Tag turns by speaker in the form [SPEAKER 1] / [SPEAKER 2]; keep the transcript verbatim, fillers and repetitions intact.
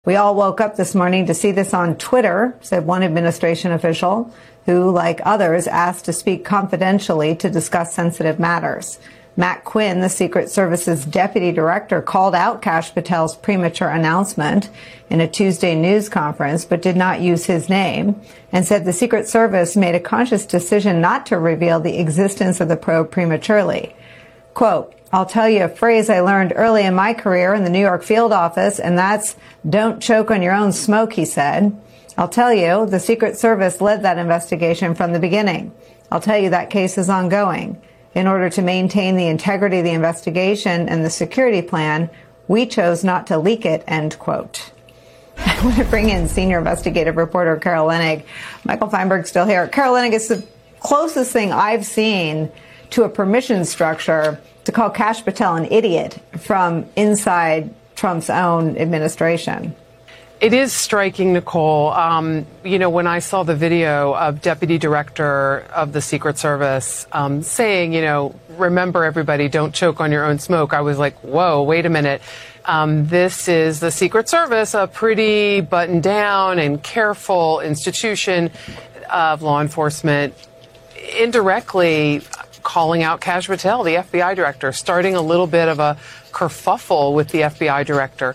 [SPEAKER 1] We all woke up this morning to see this on Twitter, said one administration official, who, like others, asked to speak confidentially to discuss sensitive matters. Matt Quinn, the Secret Service's deputy director, called out Kash Patel's premature announcement in a Tuesday news conference, but did not use his name, and said the Secret Service made a conscious decision not to reveal the existence of the probe prematurely. Quote, "I'll tell you a phrase I learned early in my career in the New York field office, and that's don't choke on your own smoke," he said. "I'll tell you, the Secret Service led that investigation from the beginning. I'll tell you that case is ongoing. In order to maintain the integrity of the investigation and the security plan, we chose not to leak it," end quote. I want to bring in senior investigative reporter Carol Leonnig. Michael Feinberg's still here. Carol Leonnig, it's the closest thing I've seen to a permission structure to call Kash Patel an idiot from inside Trump's own administration.
[SPEAKER 2] It is striking, Nicole. Um, you know, when I saw the video of Deputy Director of the Secret Service um, saying, you know, remember everybody, don't choke on your own smoke, I was like, whoa, wait a minute. Um, this is the Secret Service, a pretty buttoned down and careful institution of law enforcement, indirectly calling out Kash Patel, the F B I director, starting a little bit of a kerfuffle with the F B I director.